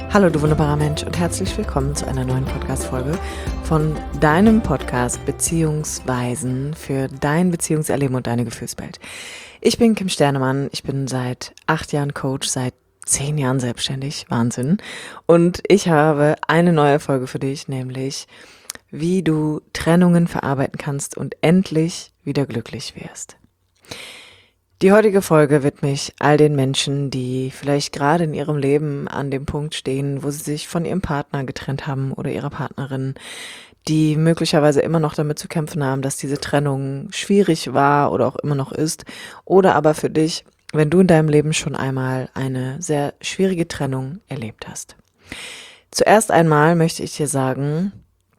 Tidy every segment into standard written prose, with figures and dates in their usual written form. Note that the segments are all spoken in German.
Hallo du wunderbarer Mensch und herzlich willkommen zu einer neuen Podcast-Folge von deinem Podcast Beziehungsweisen für dein Beziehungserleben und deine Gefühlswelt. Ich bin Kim Sternemann, ich bin seit 8 Jahren Coach, seit 10 Jahren selbstständig, Wahnsinn. Und ich habe eine neue Folge für dich, nämlich wie du Trennungen verarbeiten kannst und endlich wieder glücklich wirst. Die heutige Folge widme ich all den Menschen, die vielleicht gerade in ihrem Leben an dem Punkt stehen, wo sie sich von ihrem Partner getrennt haben oder ihrer Partnerin, die möglicherweise immer noch damit zu kämpfen haben, dass diese Trennung schwierig war oder auch immer noch ist, oder aber für dich, wenn du in deinem Leben schon einmal eine sehr schwierige Trennung erlebt hast. Zuerst einmal möchte ich dir sagen,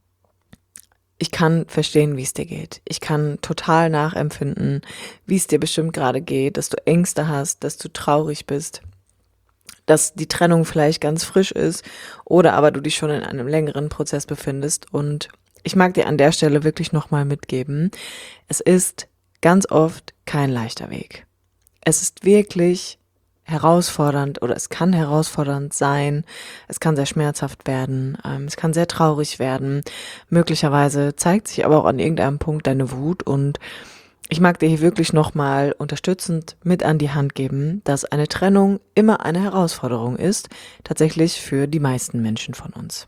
ich kann verstehen, wie es dir geht. Ich kann total nachempfinden, wie es dir bestimmt gerade geht, dass du Ängste hast, dass du traurig bist, dass die Trennung vielleicht ganz frisch ist oder aber du dich schon in einem längeren Prozess befindest. Und ich mag dir an der Stelle wirklich nochmal mitgeben, es ist ganz oft kein leichter Weg. Es ist wirklich herausfordernd oder es kann herausfordernd sein, es kann sehr schmerzhaft werden, es kann sehr traurig werden, möglicherweise zeigt sich aber auch an irgendeinem Punkt deine Wut und ich mag dir hier wirklich nochmal unterstützend mit an die Hand geben, dass eine Trennung immer eine Herausforderung ist, tatsächlich für die meisten Menschen von uns.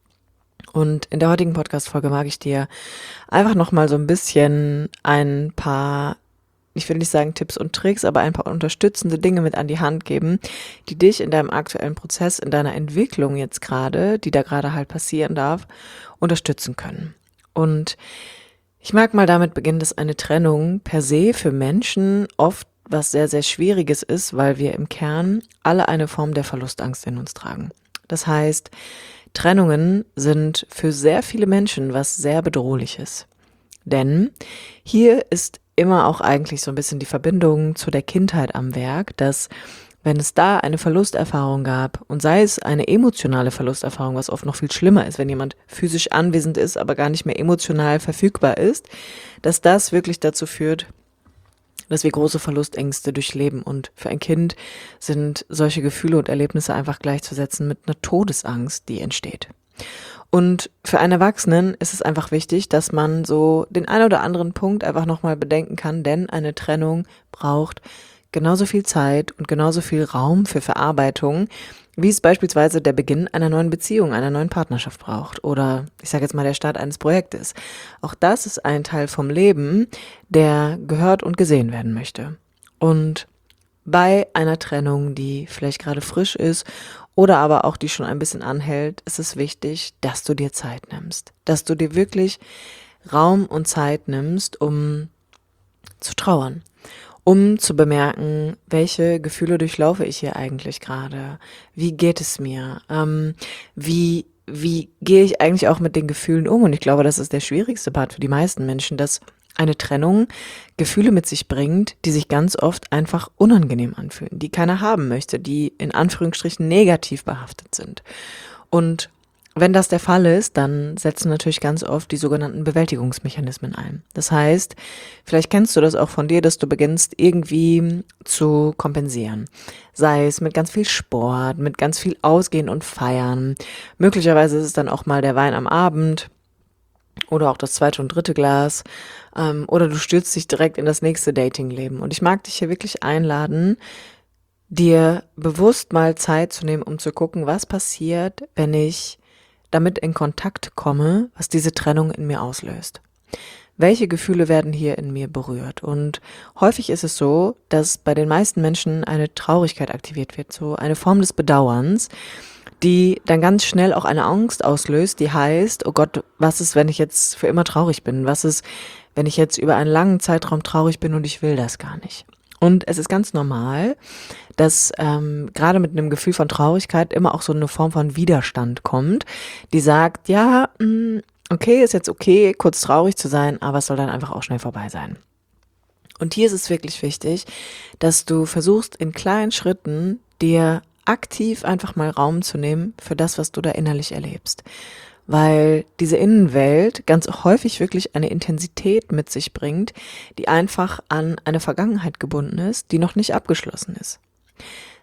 Und in der heutigen Podcast-Folge mag ich dir einfach nochmal so ein bisschen ein paar, ich will nicht sagen Tipps und Tricks, aber ein paar unterstützende Dinge mit an die Hand geben, die dich in deinem aktuellen Prozess, in deiner Entwicklung jetzt gerade, die da gerade halt passieren darf, unterstützen können. Und ich mag mal damit beginnen, dass eine Trennung per se für Menschen oft was sehr, sehr Schwieriges ist, weil wir im Kern alle eine Form der Verlustangst in uns tragen. Das heißt, Trennungen sind für sehr viele Menschen was sehr Bedrohliches. Denn hier ist immer auch eigentlich so ein bisschen die Verbindung zu der Kindheit am Werk, dass wenn es da eine Verlusterfahrung gab und sei es eine emotionale Verlusterfahrung, was oft noch viel schlimmer ist, wenn jemand physisch anwesend ist, aber gar nicht mehr emotional verfügbar ist, dass das wirklich dazu führt, dass wir große Verlustängste durchleben. Und für ein Kind sind solche Gefühle und Erlebnisse einfach gleichzusetzen mit einer Todesangst, die entsteht. Und für einen Erwachsenen ist es einfach wichtig, dass man so den einen oder anderen Punkt einfach nochmal bedenken kann, denn eine Trennung braucht genauso viel Zeit und genauso viel Raum für Verarbeitung, wie es beispielsweise der Beginn einer neuen Beziehung, einer neuen Partnerschaft braucht oder ich sage jetzt mal der Start eines Projektes. Auch das ist ein Teil vom Leben, der gehört und gesehen werden möchte. Und bei einer Trennung, die vielleicht gerade frisch ist oder aber auch die schon ein bisschen anhält, ist es wichtig, dass du dir Zeit nimmst. Dass du dir wirklich Raum und Zeit nimmst, um zu trauern. Um zu bemerken, welche Gefühle durchlaufe ich hier eigentlich gerade? Wie geht es mir? Wie gehe ich eigentlich auch mit den Gefühlen um? Und ich glaube, das ist der schwierigste Part für die meisten Menschen, dass eine Trennung Gefühle mit sich bringt, die sich ganz oft einfach unangenehm anfühlen, die keiner haben möchte, die in Anführungsstrichen negativ behaftet sind. Und wenn das der Fall ist, dann setzen natürlich ganz oft die sogenannten Bewältigungsmechanismen ein. Das heißt, vielleicht kennst du das auch von dir, dass du beginnst irgendwie zu kompensieren. Sei es mit ganz viel Sport, mit ganz viel Ausgehen und Feiern. Möglicherweise ist es dann auch mal der Wein am Abend oder auch das 2. und 3. Glas. Oder du stürzt dich direkt in das nächste Datingleben. Und ich mag dich hier wirklich einladen, dir bewusst mal Zeit zu nehmen, um zu gucken, was passiert, wenn ich damit in Kontakt komme, was diese Trennung in mir auslöst. Welche Gefühle werden hier in mir berührt? Und häufig ist es so, dass bei den meisten Menschen eine Traurigkeit aktiviert wird, so eine Form des Bedauerns, die dann ganz schnell auch eine Angst auslöst, die heißt, oh Gott, was ist, wenn ich jetzt für immer traurig bin? Was ist, wenn ich jetzt über einen langen Zeitraum traurig bin und ich will das gar nicht? Und es ist ganz normal, dass gerade mit einem Gefühl von Traurigkeit immer auch so eine Form von Widerstand kommt, die sagt, ja, okay, ist jetzt okay, kurz traurig zu sein, aber es soll dann einfach auch schnell vorbei sein. Und hier ist es wirklich wichtig, dass du versuchst, in kleinen Schritten dir aktiv einfach mal Raum zu nehmen für das, was du da innerlich erlebst. Weil diese Innenwelt ganz häufig wirklich eine Intensität mit sich bringt, die einfach an eine Vergangenheit gebunden ist, die noch nicht abgeschlossen ist.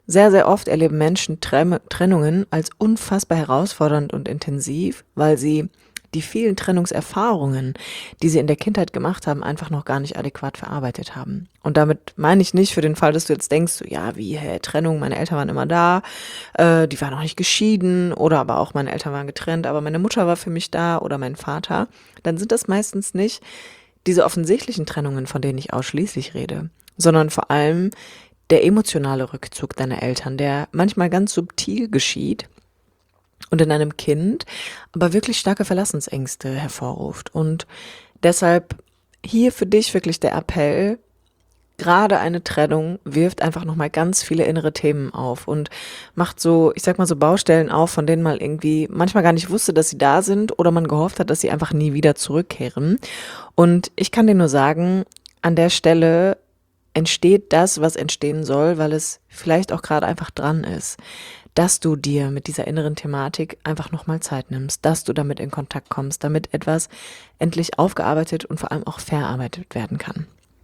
Sehr, sehr oft erleben Menschen Trennungen als unfassbar herausfordernd und intensiv, weil sie die vielen Trennungserfahrungen, die sie in der Kindheit gemacht haben, einfach noch gar nicht adäquat verarbeitet haben. Und damit meine ich nicht für den Fall, dass du jetzt denkst, so, ja, Trennung, meine Eltern waren immer da, die waren noch nicht geschieden oder aber auch meine Eltern waren getrennt, aber meine Mutter war für mich da oder mein Vater. Dann sind das meistens nicht diese offensichtlichen Trennungen, von denen ich ausschließlich rede, sondern vor allem der emotionale Rückzug deiner Eltern, der manchmal ganz subtil geschieht und in einem Kind aber wirklich starke Verlassensängste hervorruft. Und deshalb hier für dich wirklich der Appell, gerade eine Trennung wirft einfach nochmal ganz viele innere Themen auf und macht so, ich sag mal so Baustellen auf, von denen man irgendwie manchmal gar nicht wusste, dass sie da sind oder man gehofft hat, dass sie einfach nie wieder zurückkehren. Und ich kann dir nur sagen, an der Stelle entsteht das, was entstehen soll, weil es vielleicht auch gerade einfach dran ist, dass du dir mit dieser inneren Thematik einfach nochmal Zeit nimmst, dass du damit in Kontakt kommst, damit etwas endlich aufgearbeitet und vor allem auch verarbeitet werden kann.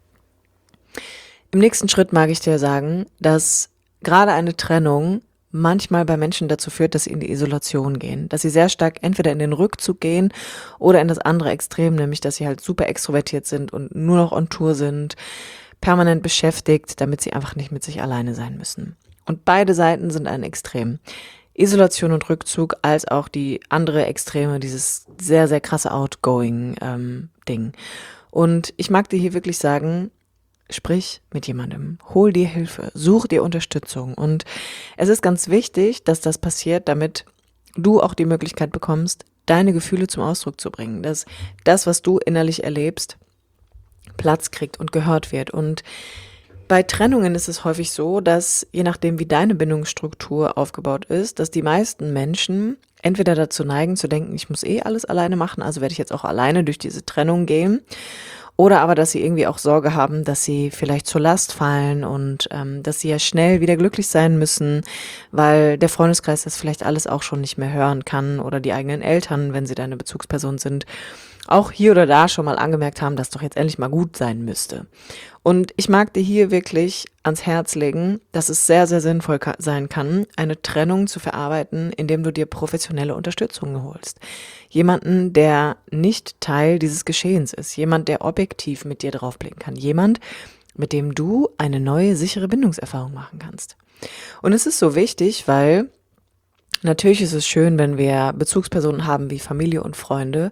Im nächsten Schritt mag ich dir sagen, dass gerade eine Trennung manchmal bei Menschen dazu führt, dass sie in die Isolation gehen, dass sie sehr stark entweder in den Rückzug gehen oder in das andere Extrem, nämlich dass sie halt super extrovertiert sind und nur noch on Tour sind, permanent beschäftigt, damit sie einfach nicht mit sich alleine sein müssen. Und beide Seiten sind ein Extrem. Isolation und Rückzug, als auch die andere Extreme, dieses sehr, sehr krasse Outgoing-Ding. Und ich mag dir hier wirklich sagen, sprich mit jemandem, hol dir Hilfe, such dir Unterstützung. Und es ist ganz wichtig, dass das passiert, damit du auch die Möglichkeit bekommst, deine Gefühle zum Ausdruck zu bringen. Dass das, was du innerlich erlebst, Platz kriegt und gehört wird. Und bei Trennungen ist es häufig so, dass je nachdem, wie deine Bindungsstruktur aufgebaut ist, dass die meisten Menschen entweder dazu neigen zu denken, ich muss alles alleine machen, also werde ich jetzt auch alleine durch diese Trennung gehen, oder aber, dass sie irgendwie auch Sorge haben, dass sie vielleicht zur Last fallen und dass sie ja schnell wieder glücklich sein müssen, weil der Freundeskreis das vielleicht alles auch schon nicht mehr hören kann oder die eigenen Eltern, wenn sie deine Bezugsperson sind, auch hier oder da schon mal angemerkt haben, dass doch jetzt endlich mal gut sein müsste. Und ich mag dir hier wirklich ans Herz legen, dass es sehr, sehr sinnvoll sein kann, eine Trennung zu verarbeiten, indem du dir professionelle Unterstützung holst. Jemanden, der nicht Teil dieses Geschehens ist. Jemand, der objektiv mit dir draufblicken kann. Jemand, mit dem du eine neue, sichere Bindungserfahrung machen kannst. Und es ist so wichtig, weil natürlich ist es schön, wenn wir Bezugspersonen haben wie Familie und Freunde,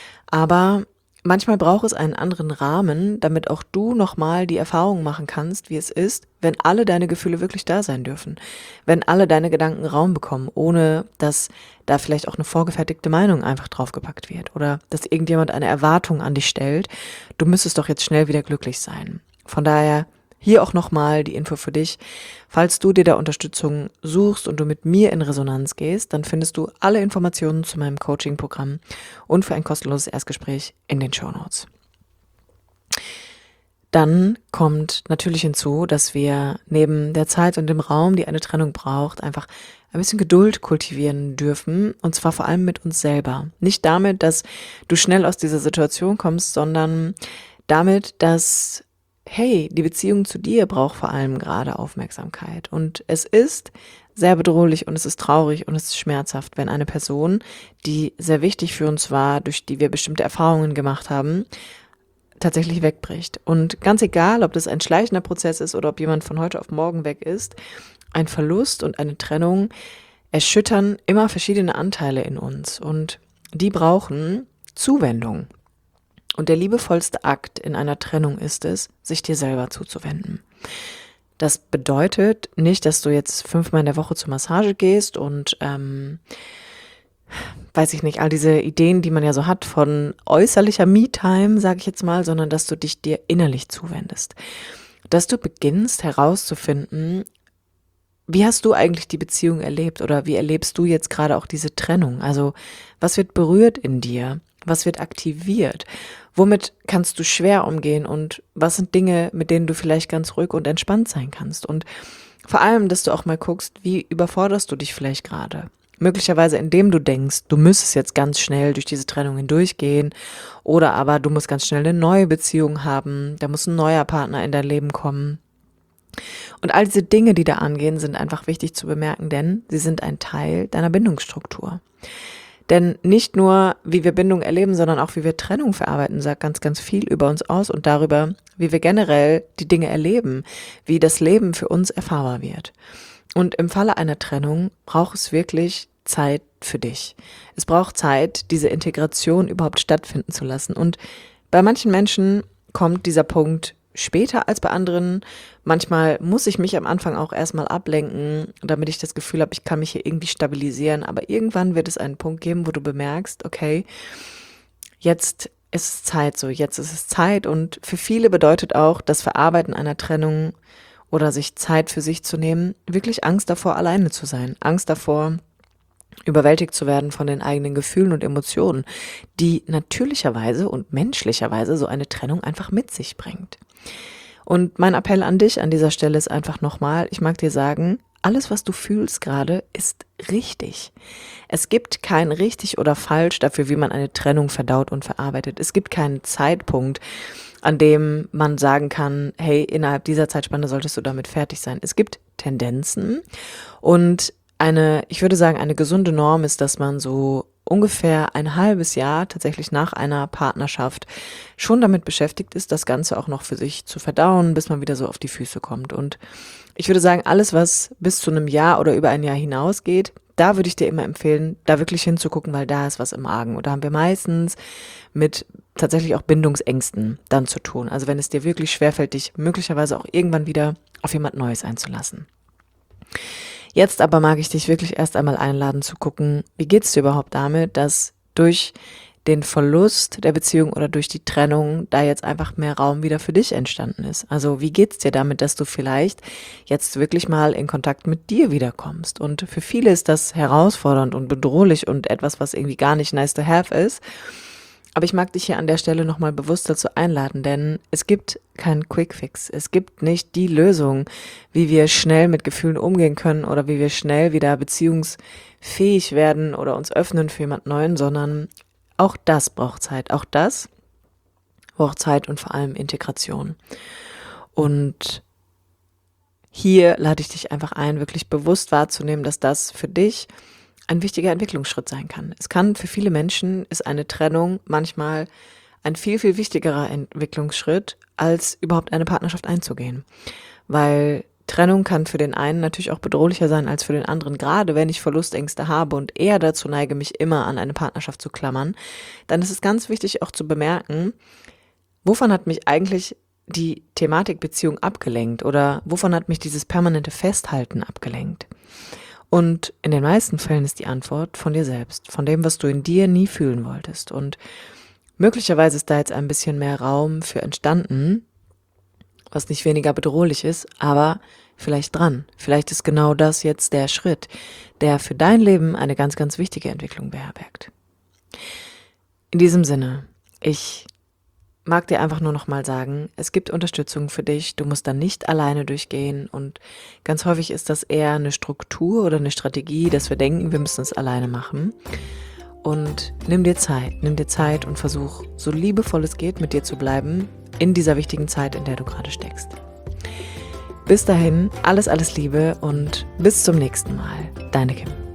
aber manchmal braucht es einen anderen Rahmen, damit auch du nochmal die Erfahrung machen kannst, wie es ist, wenn alle deine Gefühle wirklich da sein dürfen. Wenn alle deine Gedanken Raum bekommen, ohne dass da vielleicht auch eine vorgefertigte Meinung einfach draufgepackt wird. Oder dass irgendjemand eine Erwartung an dich stellt, du müsstest doch jetzt schnell wieder glücklich sein. Von daher hier auch nochmal die Info für dich. Falls du dir da Unterstützung suchst und du mit mir in Resonanz gehst, dann findest du alle Informationen zu meinem Coaching-Programm und für ein kostenloses Erstgespräch in den Shownotes. Dann kommt natürlich hinzu, dass wir neben der Zeit und dem Raum, die eine Trennung braucht, einfach ein bisschen Geduld kultivieren dürfen, und zwar vor allem mit uns selber. Nicht damit, dass du schnell aus dieser Situation kommst, sondern damit, dass die Beziehung zu dir braucht vor allem gerade Aufmerksamkeit. Und es ist sehr bedrohlich und es ist traurig und es ist schmerzhaft, wenn eine Person, die sehr wichtig für uns war, durch die wir bestimmte Erfahrungen gemacht haben, tatsächlich wegbricht. Und ganz egal, ob das ein schleichender Prozess ist oder ob jemand von heute auf morgen weg ist, ein Verlust und eine Trennung erschüttern immer verschiedene Anteile in uns und die brauchen Zuwendung. Und der liebevollste Akt in einer Trennung ist es, sich dir selber zuzuwenden. Das bedeutet nicht, dass du jetzt 5-mal in der Woche zur Massage gehst und, weiß ich nicht, all diese Ideen, die man ja so hat von äußerlicher Me-Time, sage ich jetzt mal, sondern dass du dich dir innerlich zuwendest. Dass du beginnst herauszufinden, wie hast du eigentlich die Beziehung erlebt oder wie erlebst du jetzt gerade auch diese Trennung? Also was wird berührt in dir? Was wird aktiviert? Womit kannst du schwer umgehen und was sind Dinge, mit denen du vielleicht ganz ruhig und entspannt sein kannst? Und vor allem, dass du auch mal guckst, wie überforderst du dich vielleicht gerade? Möglicherweise, indem du denkst, du müsstest jetzt ganz schnell durch diese Trennung hindurchgehen oder aber du musst ganz schnell eine neue Beziehung haben, da muss ein neuer Partner in dein Leben kommen. Und all diese Dinge, die da angehen, sind einfach wichtig zu bemerken, denn sie sind ein Teil deiner Bindungsstruktur. Denn nicht nur, wie wir Bindung erleben, sondern auch, wie wir Trennung verarbeiten, sagt ganz, ganz viel über uns aus und darüber, wie wir generell die Dinge erleben, wie das Leben für uns erfahrbar wird. Und im Falle einer Trennung braucht es wirklich Zeit für dich. Es braucht Zeit, diese Integration überhaupt stattfinden zu lassen. Und bei manchen Menschen kommt dieser Punkt später als bei anderen. Manchmal muss ich mich am Anfang auch erstmal ablenken, damit ich das Gefühl habe, ich kann mich hier irgendwie stabilisieren. Aber irgendwann wird es einen Punkt geben, wo du bemerkst, okay, jetzt ist es Zeit so, jetzt ist es Zeit. Und für viele bedeutet auch das Verarbeiten einer Trennung oder sich Zeit für sich zu nehmen, wirklich Angst davor, alleine zu sein. Angst davor, überwältigt zu werden von den eigenen Gefühlen und Emotionen, die natürlicherweise und menschlicherweise so eine Trennung einfach mit sich bringt. Und mein Appell an dich an dieser Stelle ist einfach nochmal, ich mag dir sagen, alles, was du fühlst gerade, ist richtig. Es gibt kein richtig oder falsch dafür, wie man eine Trennung verdaut und verarbeitet. Es gibt keinen Zeitpunkt, an dem man sagen kann, hey, innerhalb dieser Zeitspanne solltest du damit fertig sein. Es gibt Tendenzen und ich würde sagen, eine gesunde Norm ist, dass man so ungefähr ein halbes Jahr tatsächlich nach einer Partnerschaft schon damit beschäftigt ist, das Ganze auch noch für sich zu verdauen, bis man wieder so auf die Füße kommt. Und ich würde sagen, alles, was bis zu einem Jahr oder über ein Jahr hinausgeht, da würde ich dir immer empfehlen, da wirklich hinzugucken, weil da ist was im Argen. Und da haben wir meistens mit tatsächlich auch Bindungsängsten dann zu tun. Also wenn es dir wirklich schwerfällt, dich möglicherweise auch irgendwann wieder auf jemand Neues einzulassen. Jetzt aber mag ich dich wirklich erst einmal einladen zu gucken, wie geht's dir überhaupt damit, dass durch den Verlust der Beziehung oder durch die Trennung da jetzt einfach mehr Raum wieder für dich entstanden ist. Also wie geht's dir damit, dass du vielleicht jetzt wirklich mal in Kontakt mit dir wiederkommst? Und für viele ist das herausfordernd und bedrohlich und etwas, was irgendwie gar nicht nice to have ist. Aber ich mag dich hier an der Stelle nochmal bewusst dazu einladen, denn es gibt keinen Quickfix. Es gibt nicht die Lösung, wie wir schnell mit Gefühlen umgehen können oder wie wir schnell wieder beziehungsfähig werden oder uns öffnen für jemand Neuen, sondern auch das braucht Zeit. Auch das braucht Zeit und vor allem Integration. Und hier lade ich dich einfach ein, wirklich bewusst wahrzunehmen, dass das für dich ein wichtiger Entwicklungsschritt sein kann. Es kann für viele Menschen, ist eine Trennung manchmal ein viel, viel wichtigerer Entwicklungsschritt, als überhaupt eine Partnerschaft einzugehen. Weil Trennung kann für den einen natürlich auch bedrohlicher sein als für den anderen. Gerade wenn ich Verlustängste habe und eher dazu neige, mich immer an eine Partnerschaft zu klammern, dann ist es ganz wichtig auch zu bemerken, wovon hat mich eigentlich die Thematik Beziehung abgelenkt oder wovon hat mich dieses permanente Festhalten abgelenkt? Und in den meisten Fällen ist die Antwort von dir selbst, von dem, was du in dir nie fühlen wolltest. Und möglicherweise ist da jetzt ein bisschen mehr Raum für entstanden, was nicht weniger bedrohlich ist, aber vielleicht dran. Vielleicht ist genau das jetzt der Schritt, der für dein Leben eine ganz, ganz wichtige Entwicklung beherbergt. In diesem Sinne, ich mag dir einfach nur noch mal sagen, es gibt Unterstützung für dich, du musst da nicht alleine durchgehen und ganz häufig ist das eher eine Struktur oder eine Strategie, dass wir denken, wir müssen es alleine machen. Und nimm dir Zeit und versuch, so liebevoll es geht, mit dir zu bleiben in dieser wichtigen Zeit, in der du gerade steckst. Bis dahin, alles Liebe und bis zum nächsten Mal. Deine Kim.